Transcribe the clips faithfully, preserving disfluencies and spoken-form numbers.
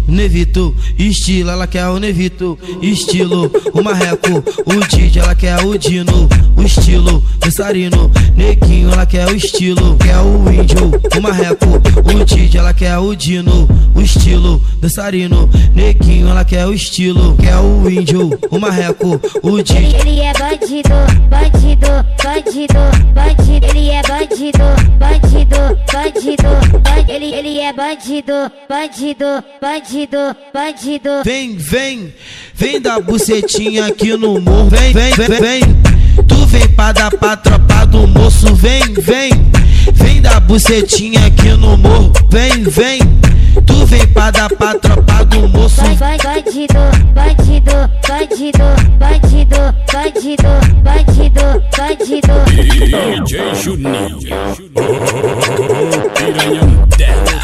Nevito, estilo, ela quer o Nevito, estilo, o marreco, o Didi, ela quer o Dino, o estilo, dançarino, neguinho, ela quer o estilo, quer o índio, o marreco, o Didi, ela quer o Dino, o estilo, dançarino, neguinho, ela quer o estilo, quer o índio, o marreco, o Didi. Ele é bandido, bandido, bandido, bandido, ele é bandido, bandido, bandido, bandido, ele, ele é bandido, bandido, bandido, bandido. Vem, vem, vem da bucetinha aqui no morro, vem, vem, vem, vem. Tu vem pra dar pra tropa do moço, vem, vem, vem da bucetinha aqui no morro, vem, vem. Tu vem pra dar pra tropa do moço. Bandido, bandido, bandido, bandido, bandido, bandido, bandido. D J Juninho, o piranhão delas.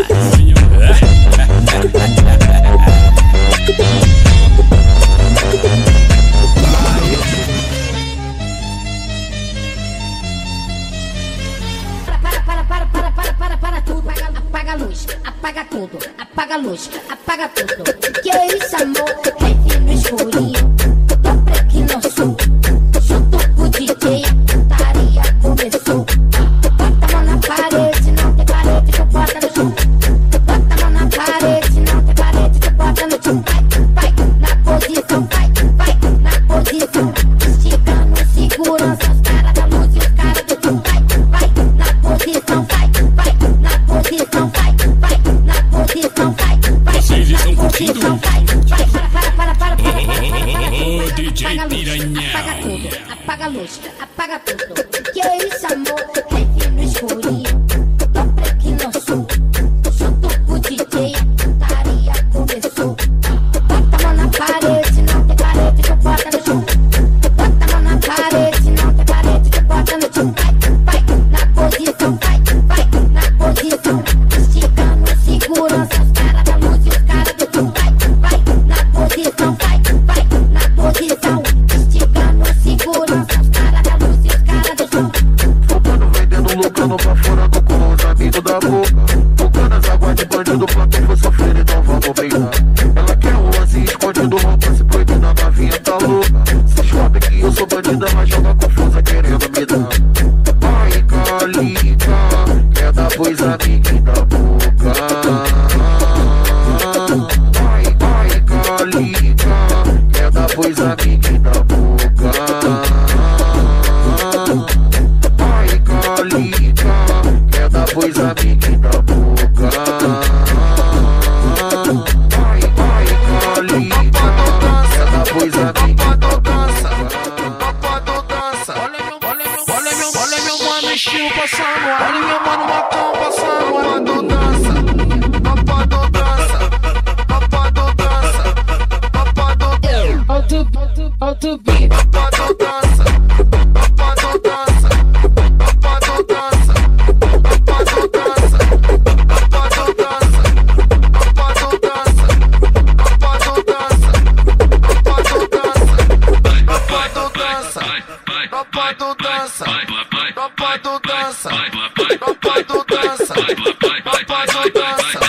Apaga a luz, apaga tudo, apaga a luz, apaga tudo. Que é isso, amor? Rave no escurinho, tô preto no sul. Junto com o D J, a putaria começou. Bota a mão na parede, não tem parede, tu bota no chão. Bota a mão na parede, não tem parede, tu bota no chão. Vai, vai, na posição, vai, vai, na posição. Esticando segurança, os caras da luz e os caras do chão. Vai, vai, na posição, vai, vai, na posição, vai, vai, na posição, vai, vai. Vocês estão curtindo? Vai, para, para, para, para, para, para, Oh, D J apaga Piranhão. apaga tudo, apaga a luz, apaga tudo. Que é isso, amor? Rave no escurinho, tô preto no sul. Junto com o D J, a putaria começou. Bota a mão na parede, não tem parede, tu bota no chão. Bota a mão na parede, não tem parede, tu bota no chão. Vai, vai, na posição, vai, vai, na posição. Esticando segurança, os caras da luz e os caras do chão. Vai, vai, na posição, vai, vai, na posição. Esticando segurança, os caras da luz e os caras do chão. Focando, vendendo, lucrando pra fora do com os amigos da boca. Focando as águas de bandido pra quem for sofrer, então vamos beijar. Ela quer um lance escondido, roupa se proibida, a novinha tá louca. Se chope que eu sou bandida, mas joga confusa querendo me dar. Ai, calica, quer dar pois amiguinho da boca. Ai, ai, calica, quer dar pois amiguinho da boca. Ai, calica, quer dar pois amiguinho da boca. Ai, ai, calica, quer dar pois amiguinho da boca. Olha meu, olha meu, olha meu, olha meu mano estilo passando. Olha meu mano Macão passando. Papo dança, papo dança, papo dança, papo dança. Alto, alto, alto beat. Papo dança, papo dança, papo dança, papo dança, papo dança, papo dança, papo dança, papo dança, papo dança, papo dança, papo dança, papo dança, papo dança.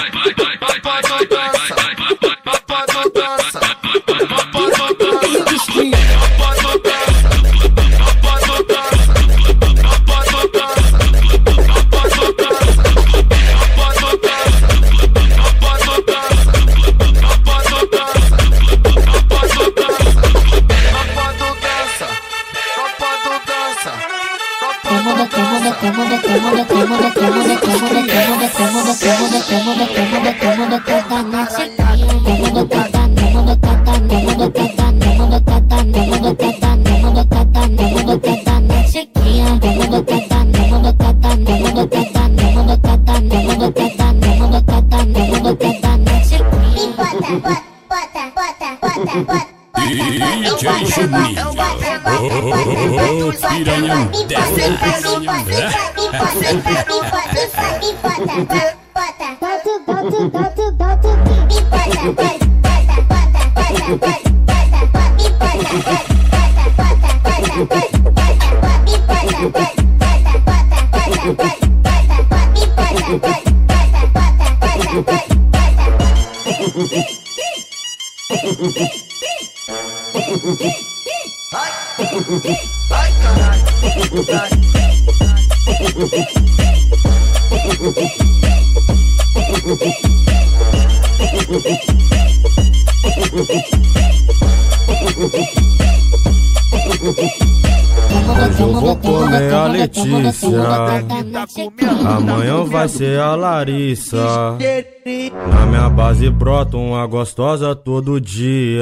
D J Juninho, o piranhão Bota, Ai, caralho. Hoje eu vou comer a Letícia, amanhã vai ser a Larissa. Na minha base brota uma gostosa todo dia.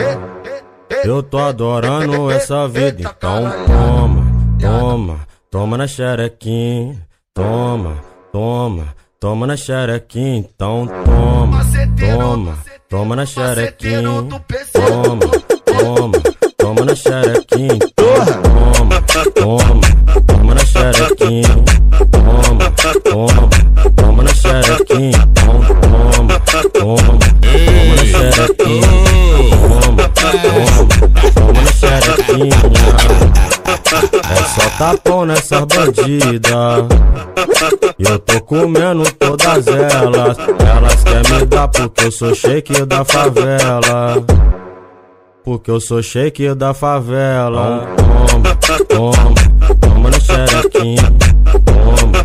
Eu tô adorando essa vida, então toma, toma, toma na xerequinha. Toma, toma, toma na xerequinha, então toma, toma, toma na xerequinha. Toma, toma, toma na xerequinha. Toma, toma, toma na xerequinha. Toma, toma, toma na xerequinha. Toma, toma, toma na xerequinha. Toma, toma, toma na xerequinha. É só tapão nessas bandidas, e eu tô comendo todas elas. Elas querem me dar porque eu sou shake da favela. Porque eu sou shake da favela. Toma, toma, toma na xerequinha. Toma,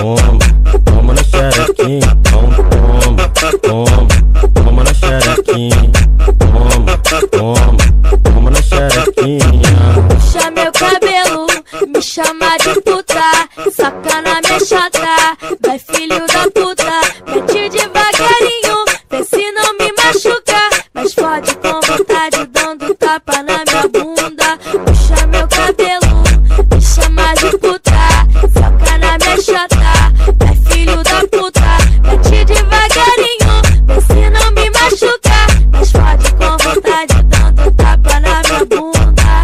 toma, toma na xerequinha. Toma, toma, toma na xerequinha. Toma, toma, toma na xerequinha. Puxa meu cabelo, me chama de puta, saca na minha chata, vai filho da puta, mete devagarinho, vê se não me machuca, mas fode com vontade, dando tapa na minha bunda. Puxa meu cabelo, me chama de puta, saca na minha chata, vai filho da puta, mete devagarinho, vê se não me machuca, mas fode com vontade, dando tapa na minha bunda.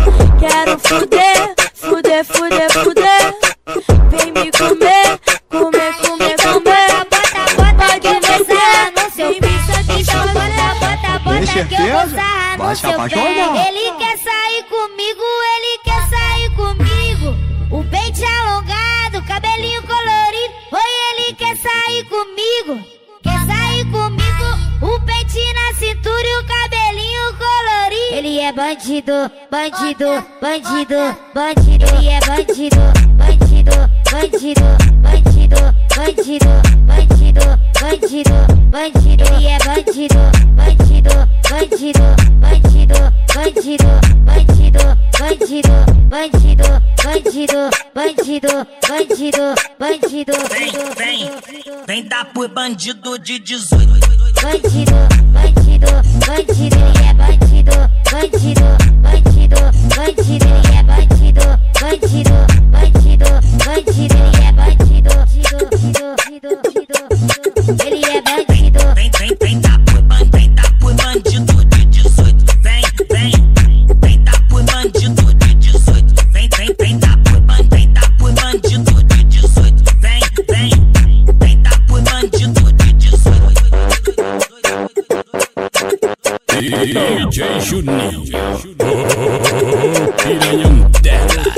Quero fuder, fuder, fuder, fuder. Vem me comer, comer, comer, comer. Bota, bota, que eu vou sarrar no seu pé. Então bota, bota, bota, que eu vou sarrar no seu pé. Ele quer sair comigo, ele quer sair comigo. O peito alongado, cabelinho colorido. Oi, ele quer sair comigo. Quer sair comigo. O peitinho na cintura e o cabelinho colorido. Ele é bandido, bandido, bandido, bandido. Ele é bandido, bandido, bandido, bandido, bandido, bandido, bandido, bandido. Ele é bandido, bandido, bandido, bandido, bandido, bandido, bandido, bandido, bandido, bandido, bandido, bandido. Vem, vem, vem dar por bandido de dezoito. Bandido, bandido, bandido, ele é bandido, bandido, bandido, bandido, ele é bandido, bandido, bandido, bandido, ele é bandido, bandido, bandido, ele é bandido. Vem, vem, vem dar por bandido, vem dar por bandido de dezoito. Vem, vem, vem dar por bandido de dezoito. Vem, vem, vem dar por bandido, vem dar por bandido de dezoito. Vem, vem, vem dar por bandido de dezoito. D J Juninho, oh, piranhão dela.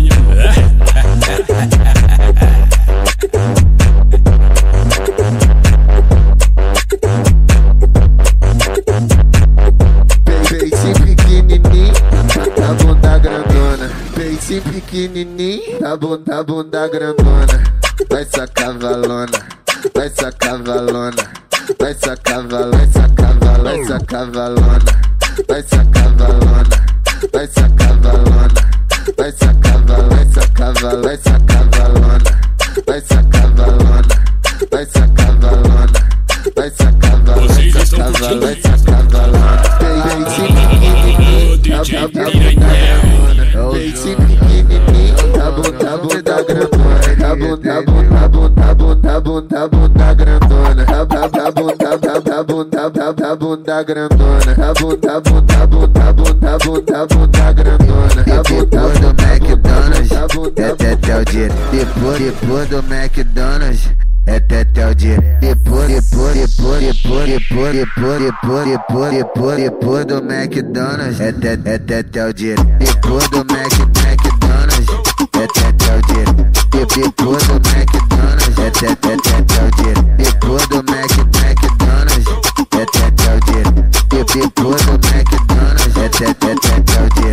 Peitinho pequenininho, da bunda grandona. Peitinho pequenininho, da bunda, bunda grandona. Vai sacar valona, vai sacar valona, vai sacar valona, vai sacar valona, vai sacar valona, vai sacar valona, vai sacar valona, vai sacar valona, vai sacar valona, vai sacar valona, vai sacar valona, vai sacar valona, vai sacar valona, vai sacar valona. Peitinho pequenininho, da bunda, peitinho pequenininho, da bunda, bunda grandona, da bunda, bunda, bunda, bunda, bunda, bunda grandona, da bunda, bunda, da bunda, da bunda grandona, da bunda, bunda, bunda, bunda, bunda, bunda grandona, da bunda do McDonald's, é tetel o dia, depois, depois do McDonald's. É tetel o dia, depois, depois, depois, depois, depois, depois, depois, depois, depois, depois do McDonald's. É tetel o dia, depois do Mac, McDonald's. É tetel o dia, depois do McDonald's. É tetel o dia, depois do Mac, McDonald's. É tetel o dia, depois do McDonald's. É tetel o dia.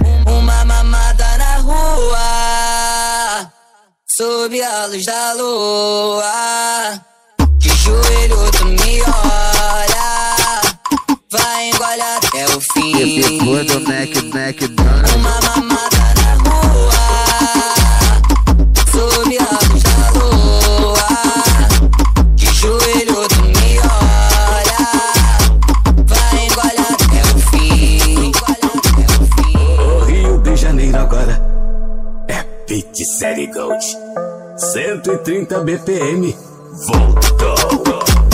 a luz da lua. De joelho tu me olha, vai engole até o fim. Depois do Mac, Mac, dando uma mamada na rua, sob a luz da lua. De joelho tu me olha, vai engole até o fim. O Rio de Janeiro agora é Beat Série Gold. cento e trinta B P M. Voltou.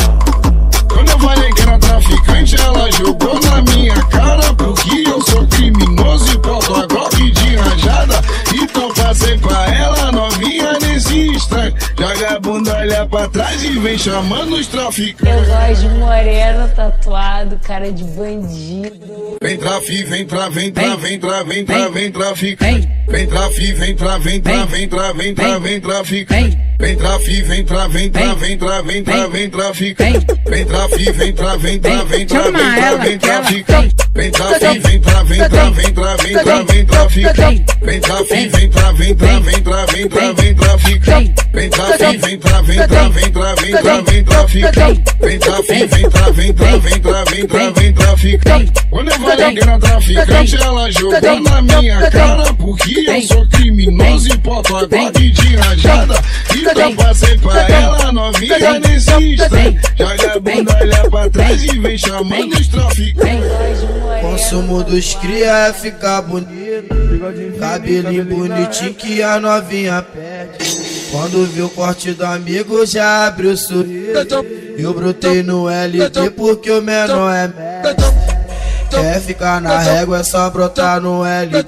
Quando eu falei que era traficante, ela jogou na minha cara, porque eu sou criminoso e porto a Glock de rajada. Então passei pra ela, novinha nesse instante. Joga a bunda, olha pra trás e vem chamando os traficantes. Eu gosto de moreno, tatuado, cara de bandido. Vem trafi, vem tra, vem tra, vem tra, vem tra, vem traficante. Vem trafi, vem tra, vem tra, vem tra, vem tra, vem traficante. Vem trafi, vem tra, vem tra, vem tra, vem tra, vem traficante. Vem trafi, vem tra, vem tra, vem tra, vem tra, vem traficante. Vem trafi, vem tra, vem tra, vem tra, vem tra, vem traficante. Vem trafi, vem tra, vem tra, vem tra, vem tra, vem traficante. Vem trafi, vem tra, vem tra, vem tra, vem tra, vem traficante. Vem trafi, vem tra, vem tra, vem tra, vem tra, vem traficante. Quando eu falei que era traficante, ela jogou na minha cara, porque eu sou criminoso e porto a Glock de rajada. Então passei pra ela, novinha nesse instante. Joga a bunda, olha pra trás e vem chamando os traficantes. Consumo dos cria é ficar bonito, cabelinho bonitinho que a novinha pede. Quando viu o corte do amigo já abriu o sorriso. Eu brotei no L T porque o menor é médio. Quer ficar na régua é só brotar no L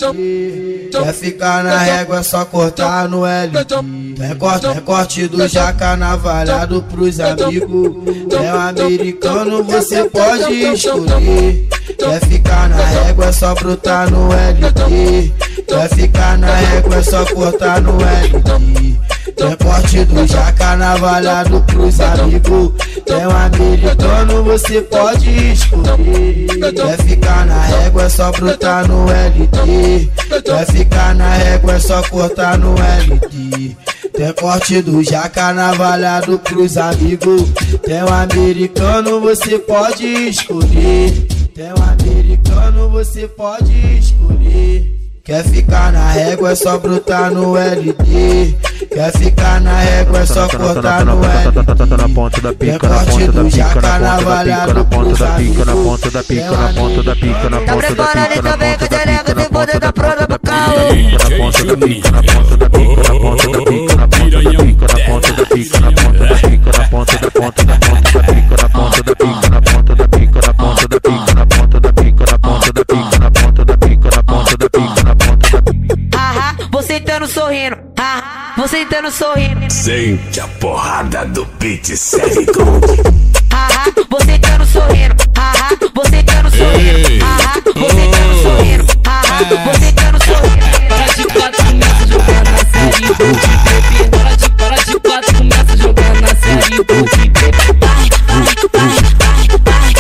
T. Quer ficar na régua é só cortar no L T. É corte, é corte do jaca navalhado pros amigos. É um americano, você pode escolher. Quer ficar na régua é só brotar no L T. Quer ficar na régua é só cortar no L T. É corte do jaca navalhado pros amigos. É um americano, você pode escolher. Quer ficar na régua é só brotar no L T. Quer ficar na régua é só cortar no L T. Tem corte do jaca navalhado pros amigos. Tem um americano, você pode escolher. Tem um americano, você pode escolher. Quer ficar na régua é só brotar no L T. Quer ficar na régua é só cortar no L T. Tem corte do jaca navalhado pros amigos. na ponta da pica, na ponta da pica, na ponta da pica, na ponta da pica, na ponta da pica, na ponta da pica, na ponta da pica, na ponta da pica, na ponta da pica, na ponta da pica, na ponta da pica, na ponta da ponta da ponta da pica, na ponta da pica, na ponta da pica, na ponta da pica, na ponta da pica, na ponta da pica, na ponta da pica, na ponta da pica, na ponta da pica. Haha, você tá no sorrindo, haha, você tá no sorrindo. Sente a porrada do Beat Série Gold. Haha, você tá no sorrindo, haha, você tá no sorrindo, haha, você tá no sorrindo, haha, você tá no sorrindo. Para de quatro, começa jogando na série Gold, baby. Para de, para de quatro, começa jogando na série Gold, baby. Ai, ai, ai, ai, ai,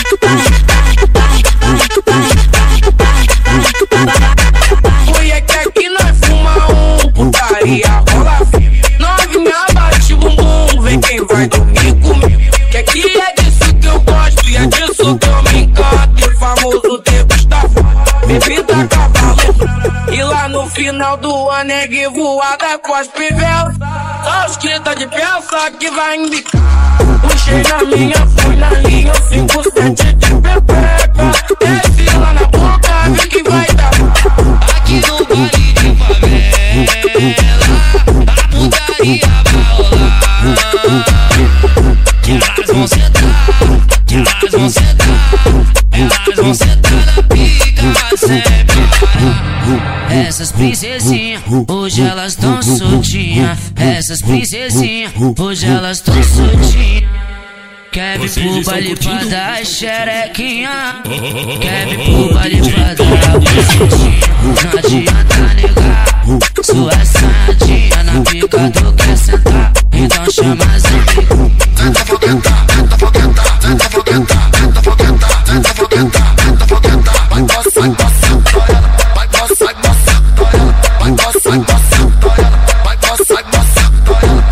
Foi que aqui nós fuma um, putaria rola firme. Novinha bate bumbum, vem quem vai dormir comigo. Que aqui é disso que eu gosto e é disso que eu me encanto. O famoso degustador, bebida cavalo. E lá no final do ano é voada com as pivelas. Só os crita de peça que vai embicar. Puxei na minha, fui na linha, cinco sete de pepeca. Desce lá na boca, vê que vai dar. Aqui no baile de favela, a putaria vai rolar. Que elas vão sentar, que elas vão sentar, elas vão sentar na pica sempre. Essas princesinhas, hoje elas tão soltinhas. Essas princesinhas, hoje elas tão soltinhas. Quer vir pro baile pra dar xerequinha. Quer vir pro baile pra dar bucetinha. Não adianta negar, sua sardinha na pica do quer sentar. Então chama as amigas. Tenta foguetar, tenta foguetar, tenta foguetar, tenta foguetar, tenta foguetar, tenta foguetar. Vai coçar, coçando ela, vai coçar, coçando ela, vai coçar, coçando ela, vai coçar, coçando ela.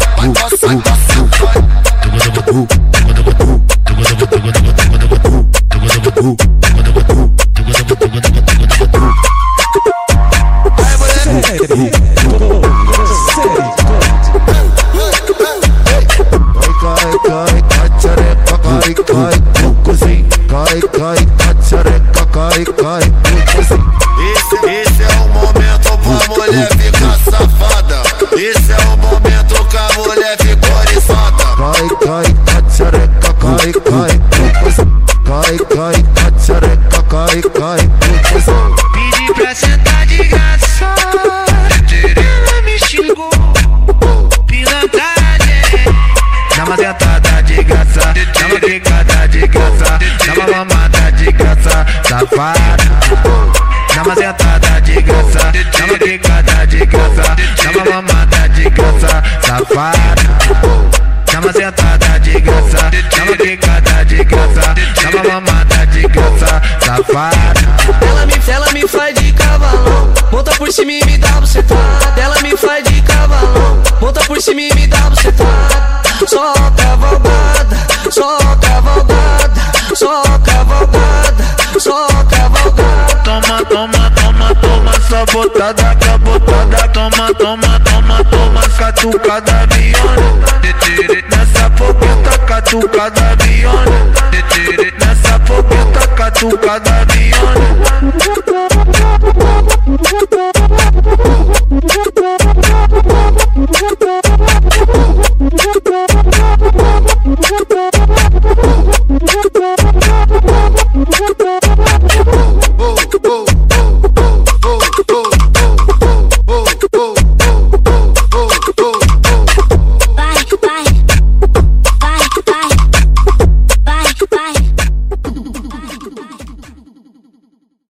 cai, cucuzinho, cai, cai, a xereca cai, cai, cucuzinho. Esse, esse é o momento pra mulher ficar safada. Esse é o momento que a mulher ficou oriçada. Cai, cai, a xereca cai, cai, cucuzinho. Cai, cai, a xereca cai, cai, cucuzinho. Pedi pra sentar de graça, ela me xingou. Pilantragem. Dá uma sentada de graça, dá uma quicada de graça, dá uma mamada de graça, safada. Dá uma sentada de graça, dá uma quicada de graça, dá uma mamada de graça, safada. Dá uma sentada de graça, dá uma quicada de graça, dá uma mamada de graça, safada. Ela me, ela me faz de cavalão, monta por cima e me dá bucetada. Ela me faz de cavalão, monta por cima e me dá bucetada. Só cavalgada, só cavalgada, só cavalgada, só cavalgada. Toma, toma, toma, toma, só botada, cabotada. Toma, toma, toma, toma, catucada viona. Nessa fogueta, catucada viona. Nessa fogueta, catucada viona.